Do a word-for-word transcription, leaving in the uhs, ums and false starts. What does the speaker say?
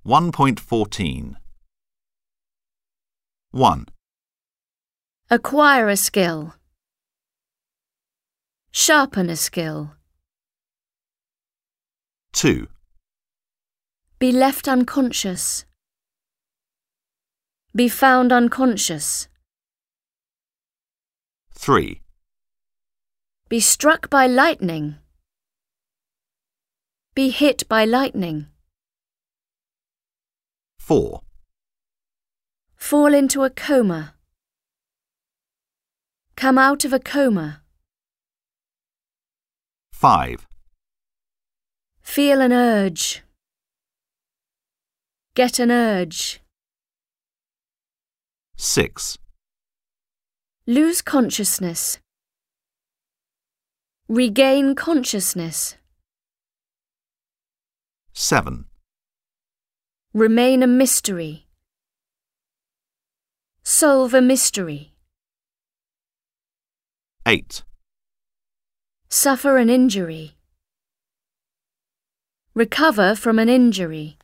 one point fourteen. one. Acquire a skill. Sharpen a skill. two. Be left unconscious. Be found unconscious. three. Be struck by lightning. Be hit by lightning. four. Fall into a coma. Come out of a coma. five. Feel an urge. Get an urge. six. Lose consciousness. Regain consciousness. seven. Remain a mystery. Solve a mystery. eight. Suffer an injury. Recover from an injury.